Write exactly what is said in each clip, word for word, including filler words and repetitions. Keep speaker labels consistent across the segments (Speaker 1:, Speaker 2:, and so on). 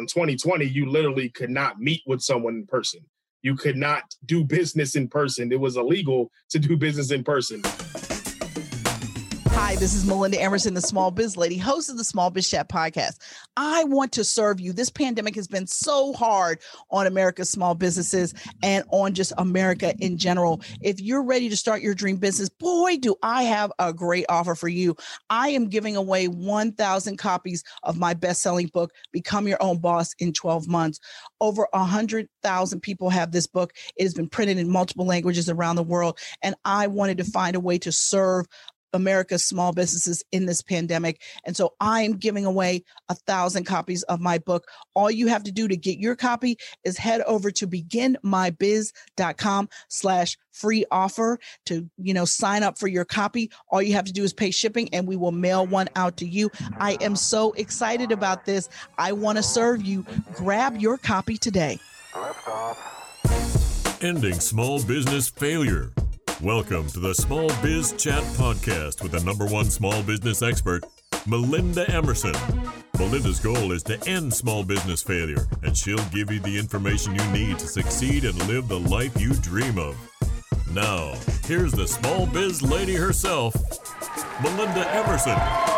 Speaker 1: in twenty twenty, you literally could not meet with someone in person. You could not do business in person. It was illegal to do business in person.
Speaker 2: Hi, this is Melinda Emerson, the Small Biz Lady, host of the Small Biz Chat podcast. I want to serve you. This pandemic has been so hard on America's small businesses and on just America in general. If you're ready to start your dream business, boy, do I have a great offer for you. I am giving away one thousand copies of my best-selling book, Become Your Own Boss in twelve months. Over one hundred thousand people have this book. It has been printed in multiple languages around the world, and I wanted to find a way to serve America's small businesses in this pandemic. And so I'm giving away a thousand copies of my book. All you have to do to get your copy is head over to beginmybiz.com slash free offer to, you know, sign up for your copy. All you have to do is pay shipping and we will mail one out to you. I am so excited about this. I want to serve you. Grab your copy today.
Speaker 3: Ending small business failure. Welcome to the Small Biz Chat podcast with the number one small business expert, Melinda Emerson. Melinda's goal is to end small business failure, and she'll give you the information you need to succeed and live the life you dream of. Now, here's the small biz lady herself, Melinda Emerson.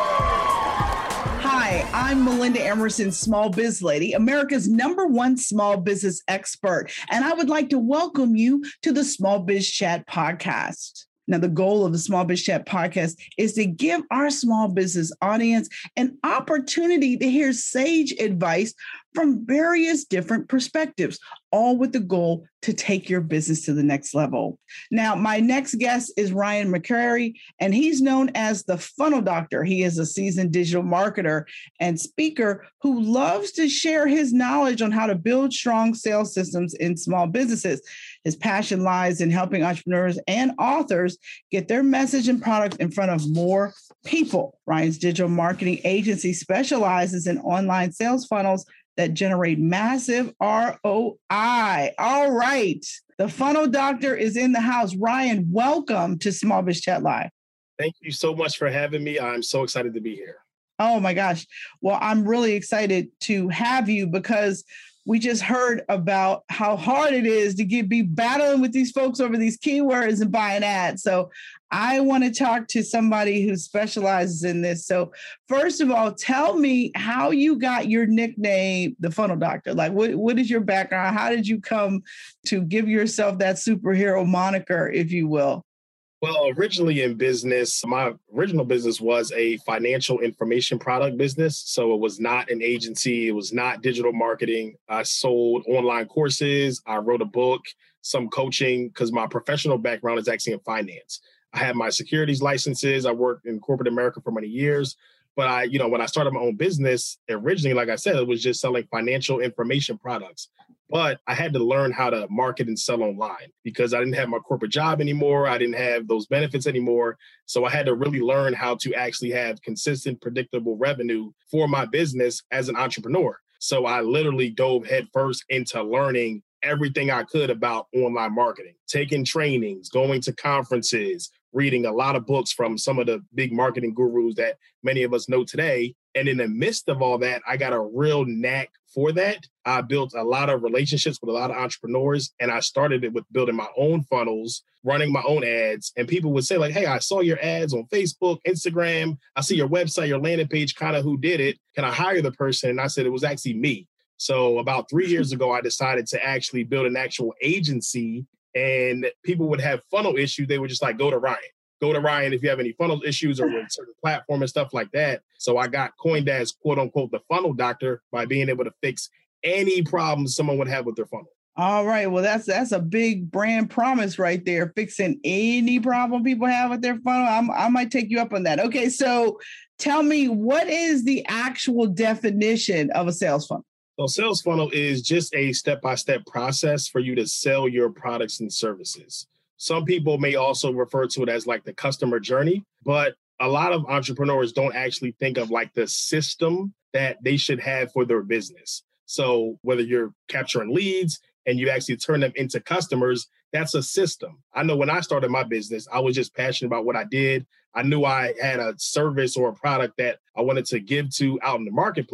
Speaker 2: Hi, I'm Melinda Emerson, Small Biz Lady, America's number one small business expert, and I would like to welcome you to the Small Biz Chat podcast. Now, the goal of the Small Biz Chat podcast is to give our small business audience an opportunity to hear sage advice from various different perspectives, all with the goal to take your business to the next level. Now, my next guest is Ryan McCrary, and he's known as the Funnel Doctor. He is a seasoned digital marketer and speaker who loves to share his knowledge on how to build strong sales systems in small businesses. His passion lies in helping entrepreneurs and authors get their message and product in front of more people. Ryan's digital marketing agency specializes in online sales funnels that generate massive R O I. All right. The Funnel Doctor is in the house. Ryan, welcome to Small Biz Chat Live.
Speaker 1: Thank you so much for having me. I'm so excited to be here.
Speaker 2: Oh my gosh. Well, I'm really excited to have you because we just heard about how hard it is to get be battling with these folks over these keywords and buying ads. So I want to talk to somebody who specializes in this. So first of all, tell me how you got your nickname, the Funnel Doctor. Like, what, what is your background? How did you come to give yourself that superhero moniker, if you will?
Speaker 1: Well, originally in business, my original business was a financial information product business. So it was not an agency. It was not digital marketing. I sold online courses. I wrote a book, some coaching, because my professional background is actually in finance. I had my securities licenses. I worked in corporate America for many years. But I, you know, when I started my own business, originally, like I said, it was just selling financial information products. But I had to learn how to market and sell online because I didn't have my corporate job anymore. I didn't have those benefits anymore. So I had to really learn how to actually have consistent, predictable revenue for my business as an entrepreneur. So I literally dove headfirst into learning everything I could about online marketing, taking trainings, going to conferences, reading a lot of books from some of the big marketing gurus that many of us know today. And in the midst of all that, I got a real knack for that. I built a lot of relationships with a lot of entrepreneurs, and I started it with building my own funnels, running my own ads. And people would say like, hey, I saw your ads on Facebook, Instagram. I see your website, your landing page, kind of who did it. Can I hire the person? And I said, it was actually me. So about three years ago, I decided to actually build an actual agency, and people would have funnel issues. They would just like, go to Ryan. Go to Ryan if you have any funnel issues or with certain platform and stuff like that. So I got coined as, quote unquote, the Funnel Doctor by being able to fix any problems someone would have with their funnel.
Speaker 2: All right. Well, that's that's a big brand promise right there. Fixing any problem people have with their funnel. I'm, I might take you up on that. Okay. So tell me, what is the actual definition of a sales funnel?
Speaker 1: So sales funnel is just a step-by-step process for you to sell your products and services. Some people may also refer to it as like the customer journey, but a lot of entrepreneurs don't actually think of like the system that they should have for their business. So whether you're capturing leads and you actually turn them into customers, that's a system. I know when I started my business, I was just passionate about what I did. I knew I had a service or a product that I wanted to give to out in the marketplace.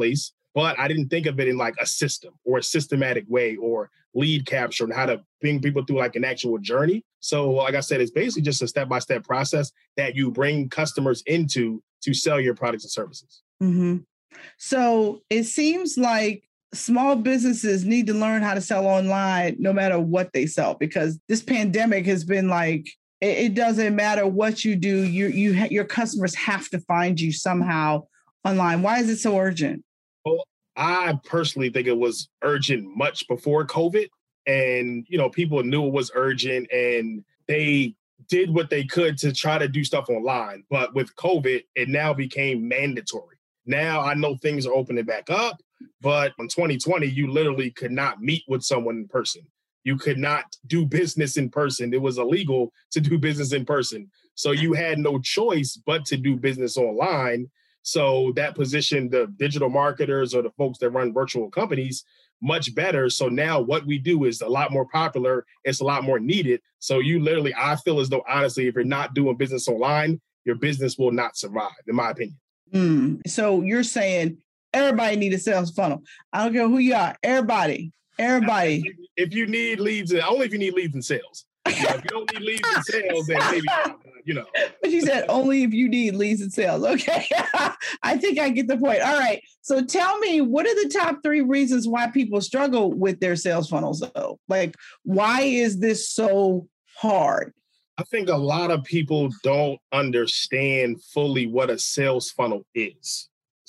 Speaker 1: but I didn't think of it in like a system or a systematic way or lead capture and how to bring people through like an actual journey. So like I said, it's basically just a step-by-step process that you bring customers into to sell your products and services.
Speaker 2: Mm-hmm. So it seems like small businesses need to learn how to sell online no matter what they sell, because this pandemic has been like, it, it doesn't matter what you do, you, you ha- your customers have to find you somehow online. Why is it so urgent?
Speaker 1: Well, I personally think it was urgent much before COVID. And, you know, people knew it was urgent and they did what they could to try to do stuff online. But with COVID, it now became mandatory. Now I know things are opening back up, but in twenty twenty, you literally could not meet with someone in person. You could not do business in person. It was illegal to do business in person. So you had no choice but to do business online. So that positioned the digital marketers or the folks that run virtual companies much better. So now what we do is a lot more popular. It's a lot more needed. So you literally, I feel as though, honestly, if you're not doing business online, your business will not survive, in my opinion.
Speaker 2: Mm. So you're saying everybody need a sales funnel. I don't care who you are. Everybody, everybody.
Speaker 1: If you need leads, only if you need leads and sales. You know, if you don't need leads and sales, then maybe, you know.
Speaker 2: But you said only if you need leads and sales. Okay. I think I get the point. All right. So tell me, what are the top three reasons why people struggle with their sales funnels, though? Like, why is this so hard?
Speaker 1: I think a lot of people don't understand fully what a sales funnel is.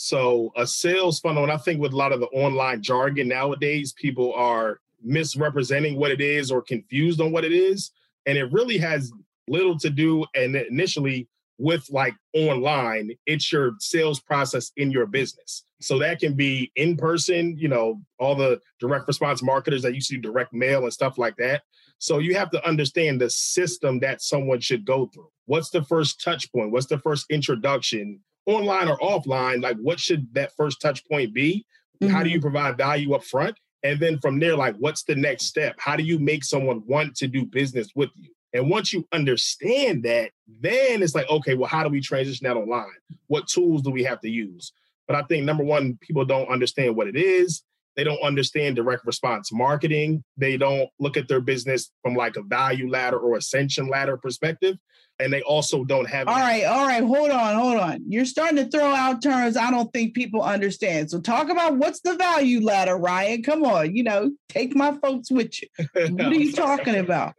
Speaker 1: So a sales funnel, and I think with a lot of the online jargon nowadays, people are misrepresenting what it is or confused on what it is. And it really has little to do, and initially with like online, it's your sales process in your business. So that can be in person, you know, all the direct response marketers that used to do direct mail and stuff like that. So you have to understand the system that someone should go through. What's the first touch point? What's the first introduction, online or offline? Like, what should that first touch point be? Mm-hmm. How do you provide value up front? And then from there, like, what's the next step? How do you make someone want to do business with you? And once you understand that, then it's like, okay, well, how do we transition that online? What tools do we have to use? But I think, number one, people don't understand what it is. They don't understand direct response marketing. They don't look at their business from like a value ladder or ascension ladder perspective. And they also don't have.
Speaker 2: All right, all right, hold on, hold on. You're starting to throw out terms I don't think people understand. So talk about what's the value ladder, Ryan. Come on, you know, take my folks with you. What are you talking about?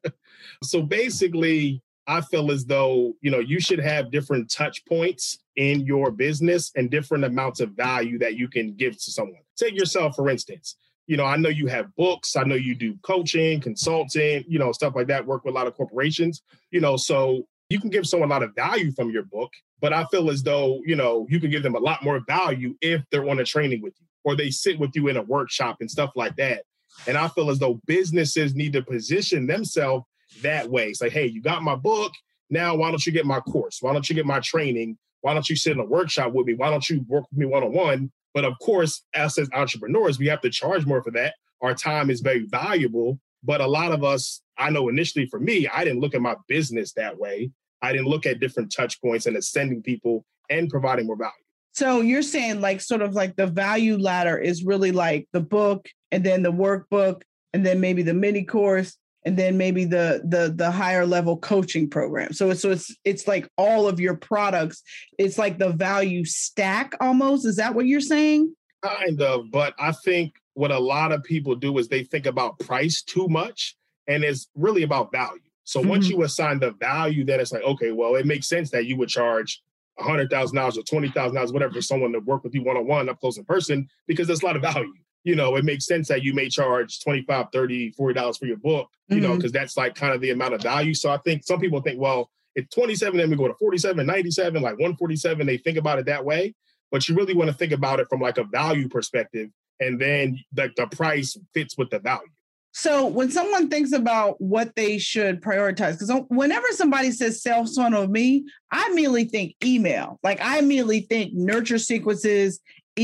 Speaker 1: So basically, I feel as though, you know, you should have different touch points in your business and different amounts of value that you can give to someone. Take yourself, for instance. You know, I know you have books. I know you do coaching, consulting, you know, stuff like that, work with a lot of corporations, you know, so you can give someone a lot of value from your book, but I feel as though, you know, you can give them a lot more value if they're on a training with you or they sit with you in a workshop and stuff like that. And I feel as though businesses need to position themselves that way. It's like, hey, you got my book. Now, why don't you get my course? Why don't you get my training? Why don't you sit in a workshop with me? Why don't you work with me one-on-one? But of course, us as entrepreneurs, we have to charge more for that. Our time is very valuable. But a lot of us, I know initially for me, I didn't look at my business that way. I didn't look at different touch points and ascending people and providing more value.
Speaker 2: So you're saying like sort of like the value ladder is really like the book and then the workbook and then maybe the mini course and then maybe the the the higher level coaching program. So it's so it's it's like all of your products. It's like the value stack almost. Is that what you're saying?
Speaker 1: Kind of, but I think what a lot of people do is they think about price too much, and it's really about value. So mm-hmm. once you assign the value, then it's like, okay, well, it makes sense that you would charge one hundred thousand dollars or twenty thousand dollars, whatever, for someone to work with you one-on-one, up close in person, because there's a lot of value. You know, it makes sense that you may charge twenty-five, thirty, forty dollars for your book, you mm-hmm. know, because that's like kind of the amount of value. So I think some people think, well, it's twenty-seven, then we go to forty-seven, ninety-seven, like one forty-seven. They think about it that way. But you really want to think about it from like a value perspective. And then the, the price fits with the value.
Speaker 2: So when someone thinks about what they should prioritize, because whenever somebody says sales funnel with me, I immediately think email. Like I immediately think nurture sequences,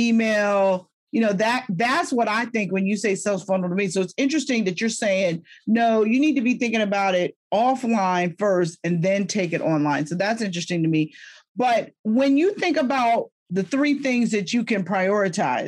Speaker 2: email. You know, that that's what I think when you say sales funnel to me. So it's interesting that you're saying, no, you need to be thinking about it offline first and then take it online. So that's interesting to me. But when you think about the three things that you can prioritize,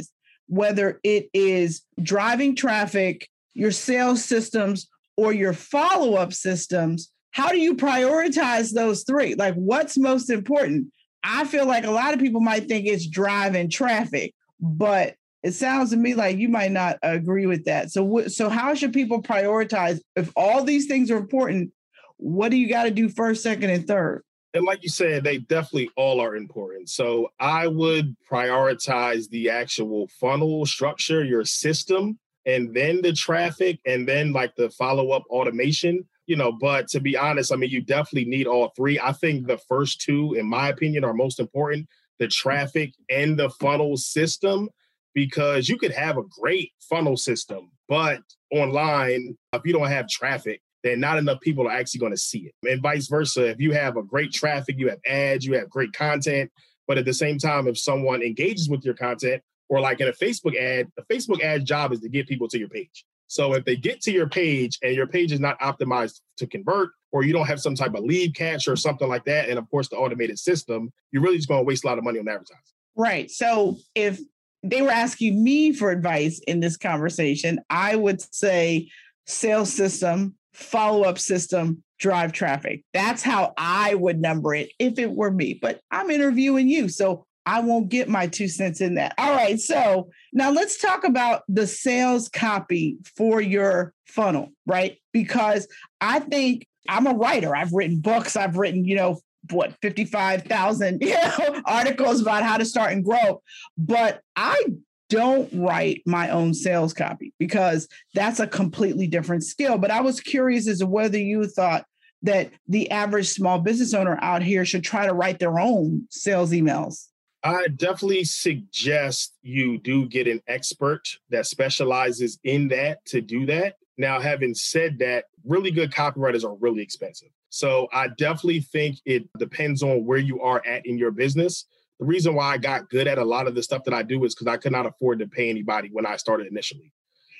Speaker 2: whether it is driving traffic, your sales systems, or your follow-up systems, how do you prioritize those three? Like, what's most important? I feel like a lot of people might think it's driving traffic, but it sounds to me like you might not agree with that. So, so how should people prioritize? If all these things are important, what do you got to do first, second, and third?
Speaker 1: And like you said, they definitely all are important. So I would prioritize the actual funnel structure, your system, and then the traffic, and then like the follow-up automation, you know, but to be honest, I mean, you definitely need all three. I think the first two, in my opinion, are most important, the traffic and the funnel system, because you could have a great funnel system, but online, if you don't have traffic, then not enough people are actually going to see it. And vice versa. If you have a great traffic, you have ads, you have great content, but at the same time, if someone engages with your content, or like in a Facebook ad, the Facebook ad job is to get people to your page. So if they get to your page and your page is not optimized to convert, or you don't have some type of lead catch or something like that, and of course the automated system, you're really just going to waste a lot of money on advertising.
Speaker 2: Right. So if they were asking me for advice in this conversation, I would say sales system, follow-up system, drive traffic. That's how I would number it if it were me. But I'm interviewing you, so I won't get my two cents in that. All right. So now let's talk about the sales copy for your funnel, right? Because I think I'm a writer. I've written books. I've written, you know, what, fifty-five thousand you know, articles about how to start and grow. But I don't write my own sales copy because that's a completely different skill. But I was curious as to whether you thought that the average small business owner out here should try to write their own sales emails.
Speaker 1: I definitely suggest you do get an expert that specializes in that to do that. Now, having said that, really good copywriters are really expensive. So I definitely think it depends on where you are at in your business. The reason why I got good at a lot of the stuff that I do is because I could not afford to pay anybody when I started initially.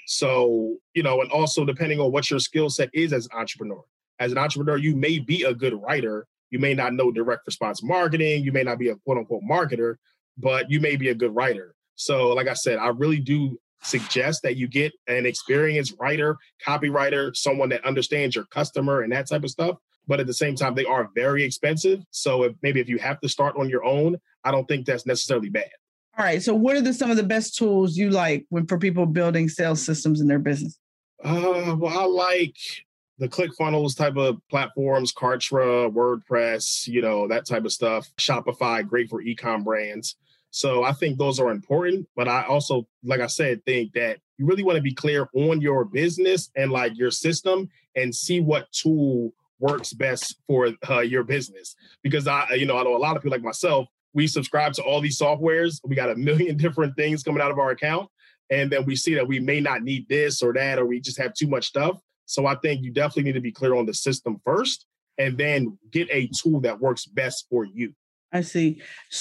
Speaker 1: So, you know, and also depending on what your skill set is as an entrepreneur. As an entrepreneur, you may be a good writer. You may not know direct response marketing. You may not be a quote unquote marketer, but you may be a good writer. So like I said, I really do suggest that you get an experienced writer, copywriter, someone that understands your customer and that type of stuff. But at the same time, they are very expensive. So if, maybe if you have to start on your own, I don't think that's necessarily bad.
Speaker 2: All right. So what are the, some of the best tools you like when, for people building sales systems in their business?
Speaker 1: Uh, well, I like the ClickFunnels type of platforms, Kartra, WordPress, you know, that type of stuff. Shopify, great for e-com brands. So I think those are important. But I also, like I said, think that you really want to be clear on your business and like your system and see what tool works best for uh, your business. Because I, you know, I know a lot of people like myself, we subscribe to all these softwares. We got a million different things coming out of our account. And then we see that we may not need this or that, or we just have too much stuff. So I think you definitely need to be clear on the system first, and then get a tool that works best for you.
Speaker 2: I see.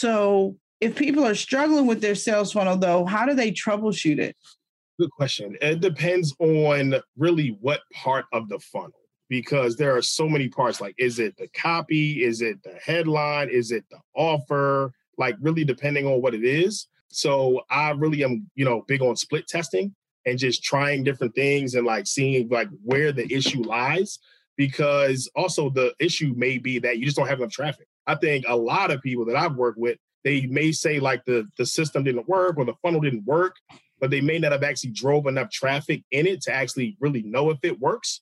Speaker 2: So if people are struggling with their sales funnel, though, how do they troubleshoot it?
Speaker 1: Good question. It depends on really what part of the funnel, because there are so many parts. Like, is it the copy? Is it the headline? Is it the offer? Like, really depending on what it is. So I really am, you know, big on split testing and just trying different things and like seeing like where the issue lies, because also the issue may be that you just don't have enough traffic. I think a lot of people that I've worked with, they may say like the, the system didn't work or the funnel didn't work, but they may not have actually drove enough traffic in it to actually really know if it works.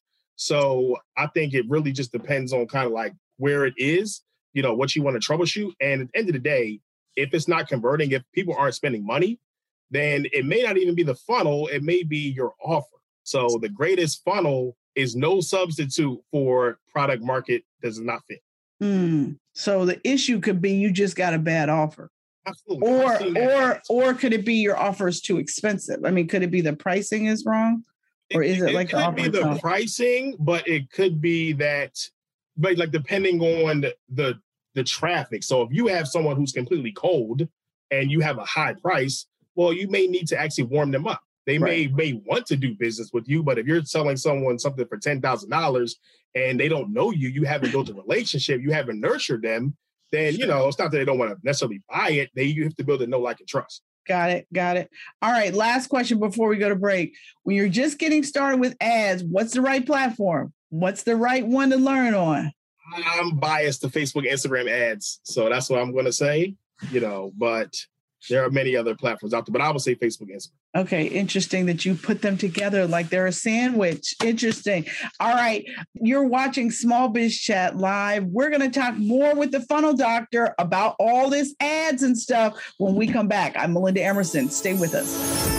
Speaker 1: So I think it really just depends on kind of like where it is, you know, what you want to troubleshoot. And at the end of the day, if it's not converting, if people aren't spending money, then it may not even be the funnel. It may be your offer. So the greatest funnel is no substitute for product market does not fit.
Speaker 2: Mm. So the issue could be you just got a bad offer.
Speaker 1: Absolutely.
Speaker 2: Or or or could it be your offer is too expensive? I mean, could it be the pricing is wrong? Or is it, it like
Speaker 1: it could be the itself? Pricing, but it could be that, but like depending on the, the the traffic. So if you have someone who's completely cold and you have a high price, well, you may need to actually warm them up. They right. may may want to do business with you, but if you're selling someone something for ten thousand dollars and they don't know you, you haven't built a relationship, you haven't nurtured them, then, you know, it's not that they don't want to necessarily buy it. They you have to build a know, like, and trust.
Speaker 2: Got it. Got it. All right. Last question before we go to break. When you're just getting started with ads, what's the right platform? What's the right one to learn on?
Speaker 1: I'm biased to Facebook, Instagram ads. So that's what I'm going to say, you know, but there are many other platforms out there, but I would say Facebook, Instagram.
Speaker 2: Okay. Interesting that you put them together like they're a sandwich. Interesting. All right. You're watching Small Biz Chat Live. We're going to talk more with the Funnel Doctor about all this ads and stuff when we come back. I'm Melinda Emerson. Stay with us.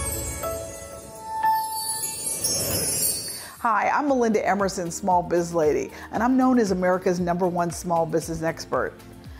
Speaker 2: Hi, I'm Melinda Emerson, Small Biz Lady, and I'm known as America's number one small business expert.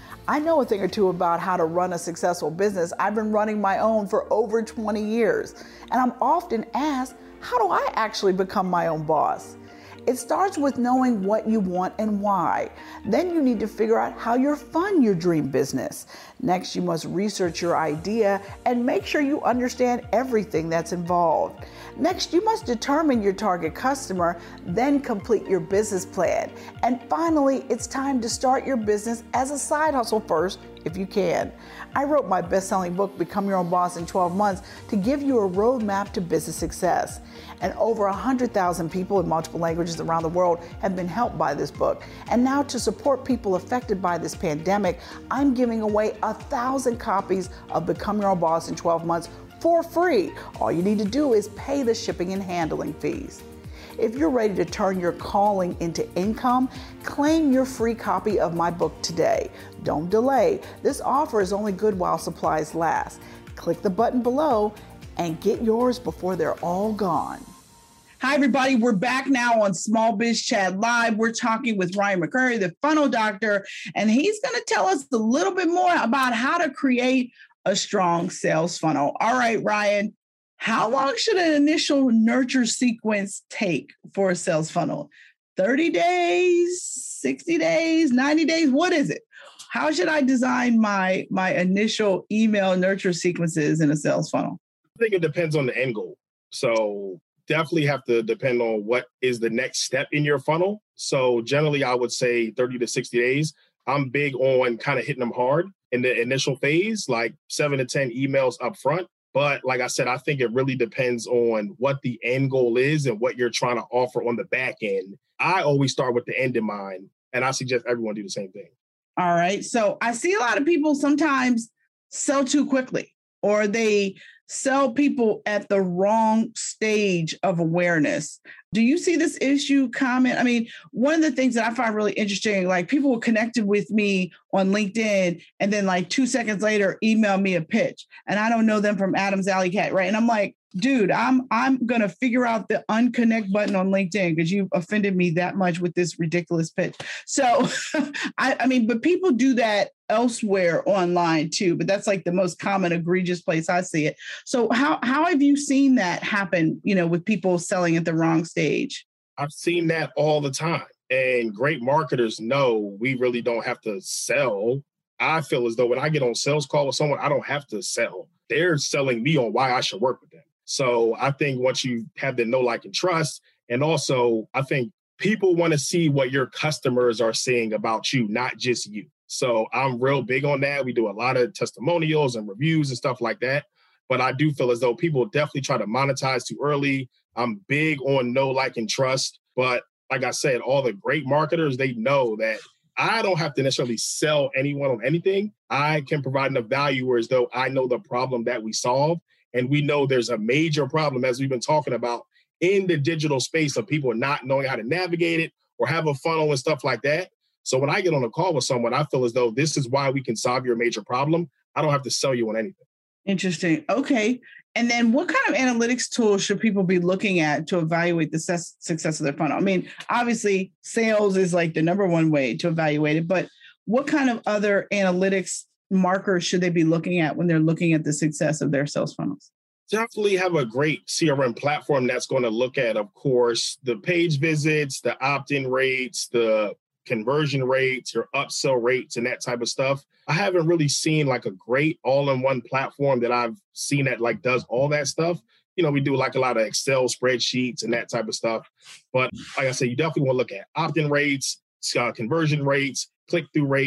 Speaker 2: I know a thing or two about how to run a successful business. I've been running my own for over twenty years, and I'm often asked, how do I actually become my own boss? It starts with knowing what you want and why. Then you need to figure out how you'll fund your dream business. Next, you must research your idea and make sure you understand everything that's involved. Next, you must determine your target customer, then complete your business plan. And finally, it's time to start your business as a side hustle first, if you can. I wrote my best-selling book, Become Your Own Boss in twelve months, to give you a roadmap to business success. And over one hundred thousand people in multiple languages around the world have been helped by this book. And now, to support people affected by this pandemic, I'm giving away a thousand copies of Become Your Own Boss in twelve months for free. All you need to do is pay the shipping and handling fees. If you're ready to turn your calling into income, claim your free copy of my book today. Don't delay. This offer is only good while supplies last. Click the button below and get yours before they're all gone. Hi, everybody. We're back now on Small Biz Chat Live. We're talking with Ryan McCurry, the Funnel Doctor, and he's going to tell us a little bit more about how to create a strong sales funnel. All right, Ryan, how long should an initial nurture sequence take for a sales funnel? thirty days, sixty days, ninety days? What is it? How should I design my, my initial email nurture sequences in a sales funnel?
Speaker 1: I think it depends on the end goal. So definitely have to depend on what is the next step in your funnel. So generally, I would say thirty to sixty days. I'm big on kind of hitting them hard in the initial phase, like seven to ten emails up front. But like I said, I think it really depends on what the end goal is and what you're trying to offer on the back end. I always start with the end in mind, and I suggest everyone do the same thing.
Speaker 2: All right. So I see a lot of people sometimes sell too quickly, or they sell people at the wrong stage of awareness. Do you see this issue common? I mean, one of the things that I find really interesting, like people were connected with me on LinkedIn and then like two seconds later, email me a pitch and I don't know them from Adam's Alley Cat, right? And I'm like, dude, I'm I'm going to figure out the unconnect button on LinkedIn because you offended me that much with this ridiculous pitch. So, I, I mean, but people do that elsewhere online too, but that's like the most common egregious place I see it. So how how have you seen that happen, you know, with people selling at the wrong stage?
Speaker 1: I've seen that all the time. And great marketers know we really don't have to sell. I feel as though when I get on sales call with someone, I don't have to sell. They're selling me on why I should work with them. So I think once you have the know, like, and trust, and also I think people want to see what your customers are saying about you, not just you. So I'm real big on that. We do a lot of testimonials and reviews and stuff like that. But I do feel as though people definitely try to monetize too early. I'm big on know, like, and trust. But like I said, all the great marketers, they know that I don't have to necessarily sell anyone on anything. I can provide enough value where as though I know the problem that we solve. And we know there's a major problem, as we've been talking about, in the digital space of people not knowing how to navigate it or have a funnel and stuff like that. So when I get on a call with someone, I feel as though this is why we can solve your major problem. I don't have to sell you on anything.
Speaker 2: Interesting. Okay. And then what kind of analytics tools should people be looking at to evaluate the success, success of their funnel? I mean, obviously, sales is like the number one way to evaluate it, but what kind of other analytics markers should they be looking at when they're looking at the success of their sales funnels?
Speaker 1: Definitely have a great C R M platform that's going to look at, of course, the page visits, the opt-in rates, the conversion rates, your upsell rates, and that type of stuff. I haven't really seen like a great all-in-one platform that I've seen that like does all that stuff. You know, we do like a lot of Excel spreadsheets and that type of stuff. But like I said, you definitely want to look at opt-in rates, uh, conversion rates, click-through rates,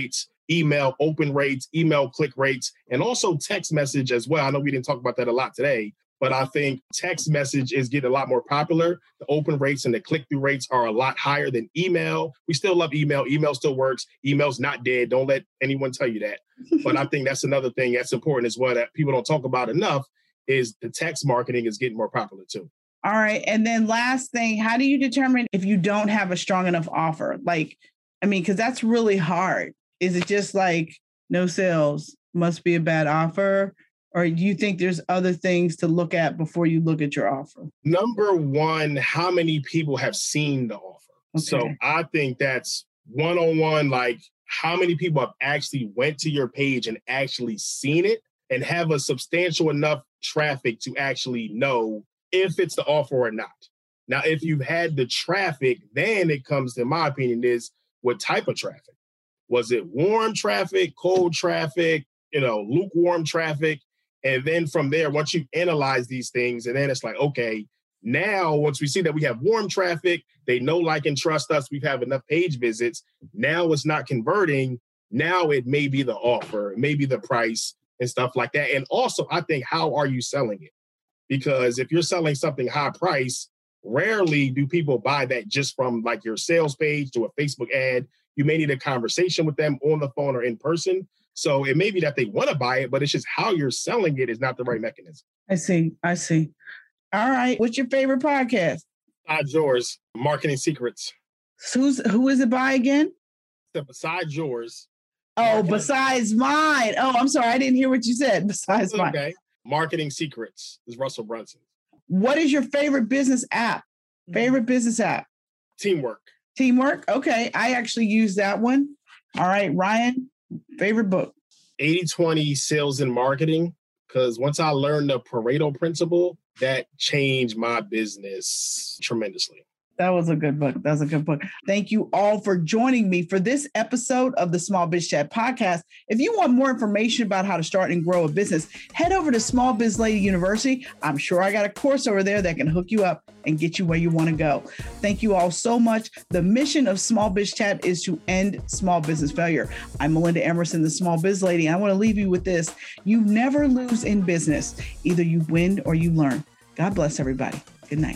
Speaker 1: email open rates, email click rates, and also text message as well. I know we didn't talk about that a lot today, but I think text message is getting a lot more popular. The open rates and the click-through rates are a lot higher than email. We still love email. Email still works. Email's not dead. Don't let anyone tell you that. But I think that's another thing that's important as well that people don't talk about enough is the text marketing is getting more popular too.
Speaker 2: All right. And then last thing, how do you determine if you don't have a strong enough offer? Like, I mean, because that's really hard. Is it just like no sales, must be a bad offer? Or do you think there's other things to look at before you look at your offer?
Speaker 1: Number one, how many people have seen the offer? Okay. So I think that's one-on-one, like how many people have actually went to your page and actually seen it and have a substantial enough traffic to actually know if it's the offer or not. Now, if you've had the traffic, then it comes to, my opinion, is what type of traffic? Was it warm traffic, cold traffic, you know, lukewarm traffic? And then from there, once you analyze these things, and then it's like, okay, now once we see that we have warm traffic, they know, like, and trust us, we have enough page visits. Now it's not converting. Now it may be the offer, maybe the price and stuff like that. And also, I think, how are you selling it? Because if you're selling something high price, rarely do people buy that just from like your sales page to a Facebook ad. You may need a conversation with them on the phone or in person. So it may be that they want to buy it, but it's just how you're selling it is not the right mechanism.
Speaker 2: I see. I see. All right. What's your favorite podcast?
Speaker 1: Besides yours, Marketing Secrets.
Speaker 2: Who's, who is it by again?
Speaker 1: So besides yours.
Speaker 2: Oh, Marketing. Besides mine. Oh, I'm sorry. I didn't hear what you said. Besides mine.
Speaker 1: Okay. Marketing Secrets is Russell Brunson.
Speaker 2: What is your favorite business app? Favorite business app?
Speaker 1: Teamwork.
Speaker 2: Teamwork. Okay. I actually use that one. All right. Ryan, favorite book?
Speaker 1: eighty twenty Sales and Marketing. Because once I learned the Pareto principle, that changed my business tremendously.
Speaker 2: That was a good book. That was a good book. Thank you all for joining me for this episode of the Small Biz Chat podcast. If you want more information about how to start and grow a business, head over to Small Biz Lady University. I'm sure I got a course over there that can hook you up and get you where you want to go. Thank you all so much. The mission of Small Biz Chat is to end small business failure. I'm Melinda Emerson, the Small Biz Lady. And I want to leave you with this. You never lose in business. Either you win or you learn. God bless everybody. Good night.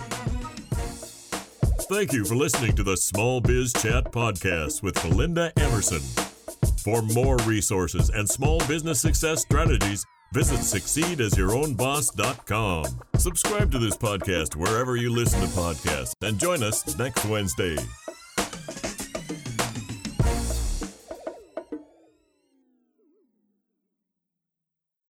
Speaker 3: Thank you for listening to the Small Biz Chat podcast with Melinda Emerson. For more resources and small business success strategies, visit succeed as your own boss dot com. Subscribe to this podcast wherever you listen to podcasts and join us next Wednesday.